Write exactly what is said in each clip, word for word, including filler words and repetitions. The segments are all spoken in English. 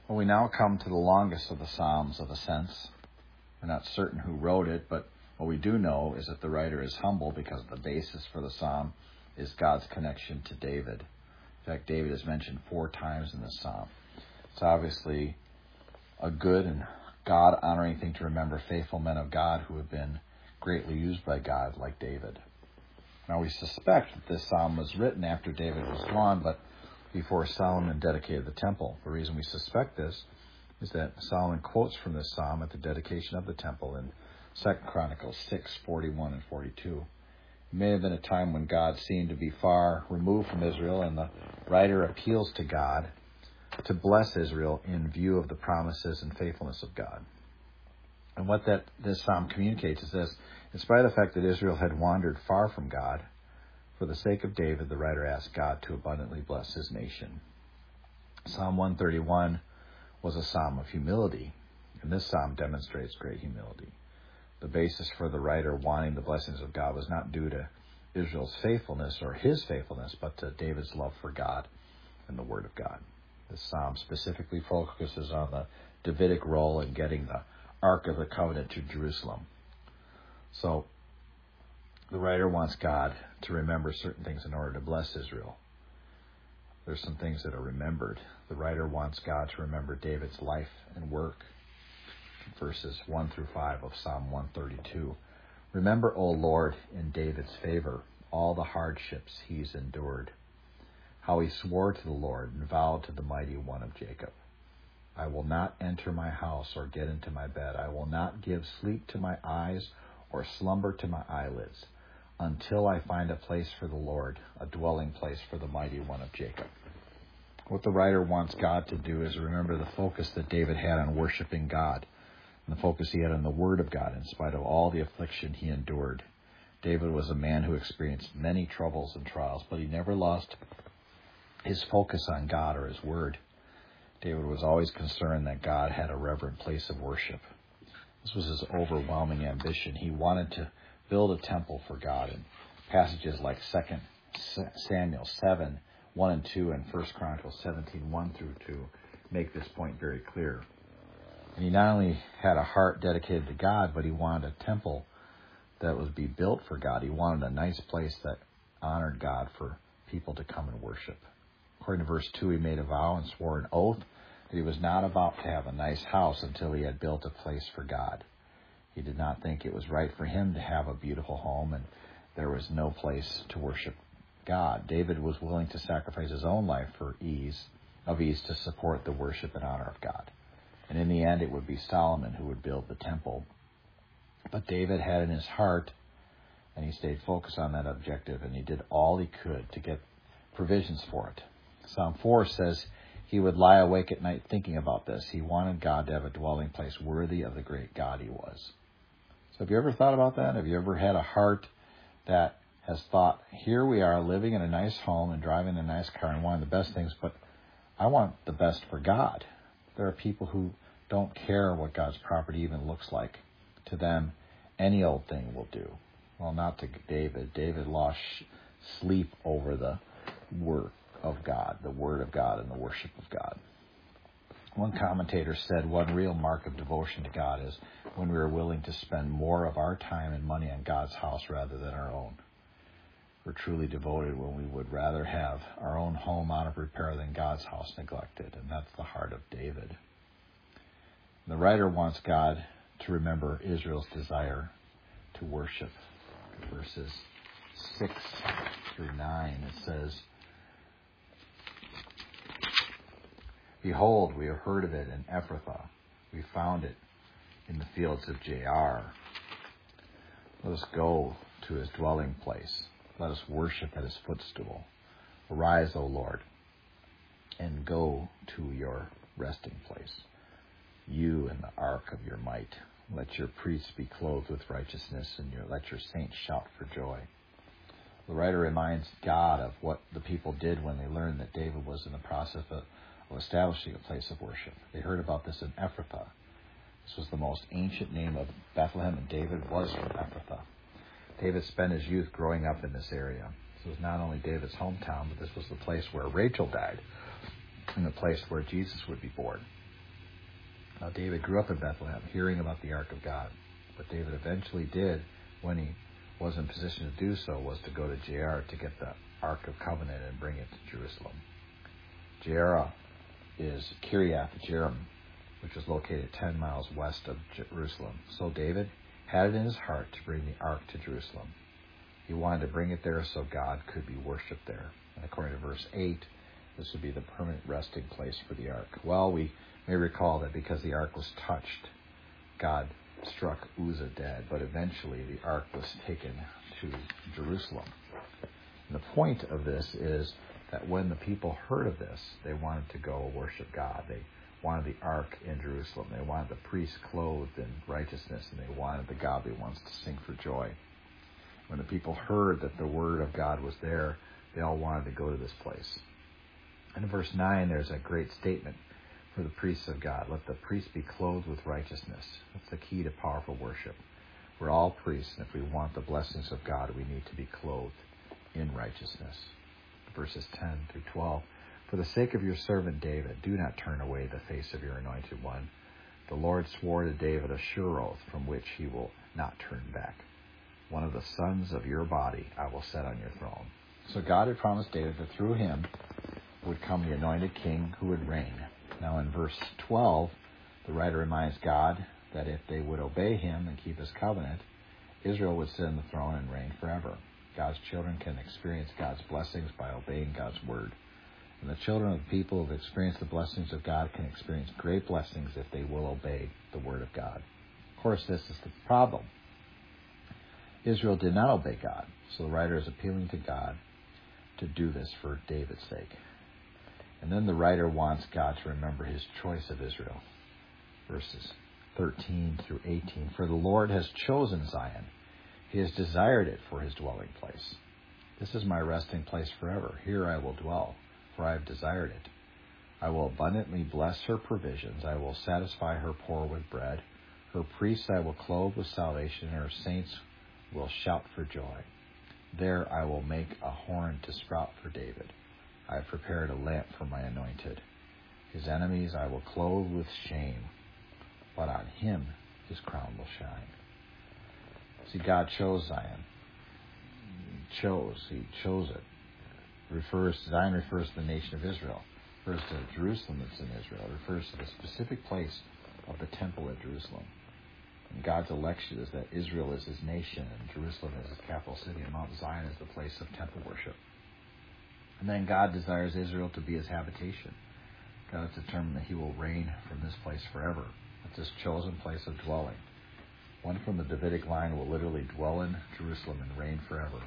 Well, we now come to the longest of the Psalms of ascents. We're not certain who wrote it, but what we do know is that the writer is humble because the basis for the psalm is God's connection to David. In fact, David is mentioned four times in this psalm. It's obviously a good and God-honoring thing to remember faithful men of God who have been greatly used by God, like David. Now, we suspect that this psalm was written after David was gone, but before Solomon dedicated the temple. The reason we suspect this is that Solomon quotes from this psalm at the dedication of the temple in Second Chronicles six, forty-one and forty-two. It may have been a time when God seemed to be far removed from Israel, and the writer appeals to God to bless Israel in view of the promises and faithfulness of God. And what that this psalm communicates is this: in spite of the fact that Israel had wandered far from God, for the sake of David, the writer asked God to abundantly bless his nation. Psalm one thirty-one was a psalm of humility, and this psalm demonstrates great humility. The basis for the writer wanting the blessings of God was not due to Israel's faithfulness or his faithfulness, but to David's love for God and the Word of God. This psalm specifically focuses on the Davidic role in getting the Ark of the Covenant to Jerusalem. So, the writer wants God to remember certain things in order to bless Israel. There's some things that are remembered. The writer wants God to remember David's life and work. Verses one through five of Psalm one thirty-two. Remember, O Lord, in David's favor, all the hardships he's endured. How he swore to the Lord and vowed to the Mighty One of Jacob. I will not enter my house or get into my bed. I will not give sleep to my eyes or slumber to my eyelids, until I find a place for the Lord, a dwelling place for the Mighty One of Jacob. What the writer wants God to do is remember the focus that David had on worshiping God, and the focus he had on the Word of God in spite of all the affliction he endured. David was a man who experienced many troubles and trials, but he never lost his focus on God or his Word. David was always concerned that God had a reverent place of worship. This was his overwhelming ambition. He wanted to build a temple for God. In passages like Second Samuel seven, one and two, and First Chronicles seventeen, one through two make this point very clear. And he not only had a heart dedicated to God, but he wanted a temple that would be built for God. He wanted a nice place that honored God for people to come and worship. According to verse two, he made a vow and swore an oath that he was not about to have a nice house until he had built a place for God. He did not think it was right for him to have a beautiful home, and there was no place to worship God. David was willing to sacrifice his own life for ease, of ease to support the worship and honor of God. And in the end, it would be Solomon who would build the temple. But David had in his heart, and he stayed focused on that objective, and he did all he could to get provisions for it. Psalm four says he would lie awake at night thinking about this. He wanted God to have a dwelling place worthy of the great God he was. So have you ever thought about that? Have you ever had a heart that has thought, here we are living in a nice home and driving a nice car and wanting the best things, but I want the best for God. There are people who don't care what God's property even looks like. To them, any old thing will do. Well, not to David. David lost sleep over the work of God, the Word of God, and the worship of God. One commentator said one real mark of devotion to God is when we are willing to spend more of our time and money on God's house rather than our own. We're truly devoted when we would rather have our own home out of repair than God's house neglected, and that's the heart of David. The writer wants God to remember Israel's desire to worship. Verses six through nine, it says, Behold, we have heard of it in Ephrathah. We found it in the fields of Jaar. Let us go to his dwelling place. Let us worship at his footstool. Arise, O Lord, and go to your resting place, you in the ark of your might. Let your priests be clothed with righteousness, and your, let your saints shout for joy. The writer reminds God of what the people did when they learned that David was in the process of, of establishing a place of worship. They heard about this in Ephrathah. This was the most ancient name of Bethlehem, and David was from Ephrathah. David spent his youth growing up in this area. This was not only David's hometown, but this was the place where Rachel died, and the place where Jesus would be born. Now, David grew up in Bethlehem, hearing about the Ark of God. What David eventually did when he was in position to do so was to go to Jair to get the Ark of Covenant and bring it to Jerusalem. Jair is Kiriath Jearim, which is located ten miles west of Jerusalem. So David had it in his heart to bring the Ark to Jerusalem. He wanted to bring it there so God could be worshipped there. And according to verse eight, this would be the permanent resting place for the Ark. Well, we may recall that because the Ark was touched, God struck Uzzah dead, but eventually the Ark was taken to Jerusalem. And the point of this is that when the people heard of this, they wanted to go worship God. They wanted the Ark in Jerusalem. They wanted the priests clothed in righteousness, and they wanted the godly ones to sing for joy. When the people heard that the word of God was there, they all wanted to go to this place. And in verse nine, there's a great statement for the priests of God. Let the priests be clothed with righteousness. That's the key to powerful worship. We're all priests, and if we want the blessings of God, we need to be clothed in righteousness. Verses ten through twelve. For the sake of your servant David, do not turn away the face of your anointed one. The Lord swore to David a sure oath from which he will not turn back. One of the sons of your body I will set on your throne. So God had promised David that through him would come the anointed king who would reign. Now in verse twelve, the writer reminds God that if they would obey him and keep his covenant, Israel would sit on the throne and reign forever. God's children can experience God's blessings by obeying God's word. And the children of the people who have experienced the blessings of God can experience great blessings if they will obey the word of God. Of course, this is the problem. Israel did not obey God, so the writer is appealing to God to do this for David's sake. And then the writer wants God to remember his choice of Israel. Verses thirteen through eighteen. For the Lord has chosen Zion. He has desired it for his dwelling place. This is my resting place forever. Here I will dwell, for I have desired it. I will abundantly bless her provisions. I will satisfy her poor with bread. Her priests I will clothe with salvation, and her saints will shout for joy. There I will make a horn to sprout for David. I have prepared a lamp for my anointed. His enemies I will clothe with shame, but on him his crown will shine. See, God chose Zion. He chose. He chose it. Refers Zion refers to the nation of Israel. Refers to Jerusalem that's in Israel. It refers to the specific place of the temple at Jerusalem. And God's election is that Israel is his nation, and Jerusalem is his capital city, and Mount Zion is the place of temple worship. And then God desires Israel to be his habitation. God has determined that he will reign from this place forever. It's his chosen place of dwelling. One from the Davidic line will literally dwell in Jerusalem and reign forever.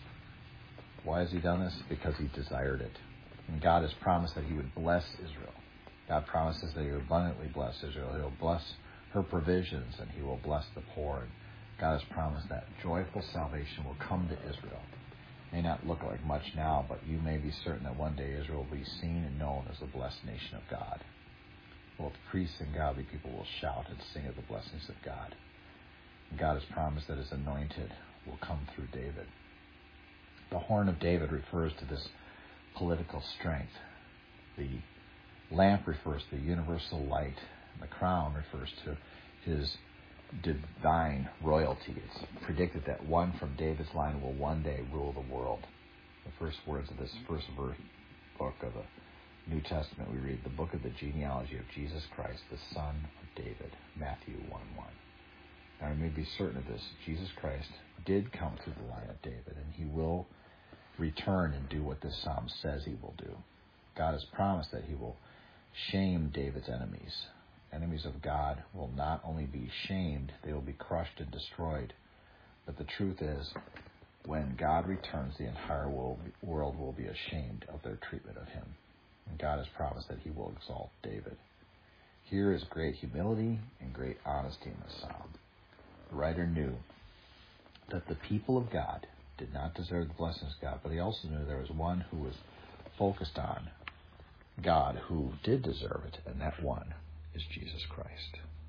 Why has he done this? Because he desired it. And God has promised that he would bless Israel. God promises that he will abundantly bless Israel. He will bless her provisions, and he will bless the poor. And God has promised that joyful salvation will come to Israel. It may not look like much now, but you may be certain that one day Israel will be seen and known as the blessed nation of God. Both priests and godly people will shout and sing of the blessings of God. And God has promised that his anointed will come through David. The horn of David refers to this political strength. The lamp refers to the universal light. And the crown refers to his divine royalty. It's predicted that one from David's line will one day rule the world. The first words of this first verse, book of the New Testament, we read, the book of the genealogy of Jesus Christ, the son of David, Matthew one one. Now, we may be certain of this. Jesus Christ did come through the line of David, and he will return and do what this psalm says he will do. God has promised that he will shame David's enemies. Enemies of God will not only be shamed, they will be crushed and destroyed. But the truth is, when God returns, the entire world, world will be ashamed of their treatment of him. And God has promised that he will exalt David. Here is great humility and great honesty in the psalm. The writer knew that the people of God did not deserve the blessings of God, but he also knew there was one who was focused on God who did deserve it, and that one is Jesus Christ.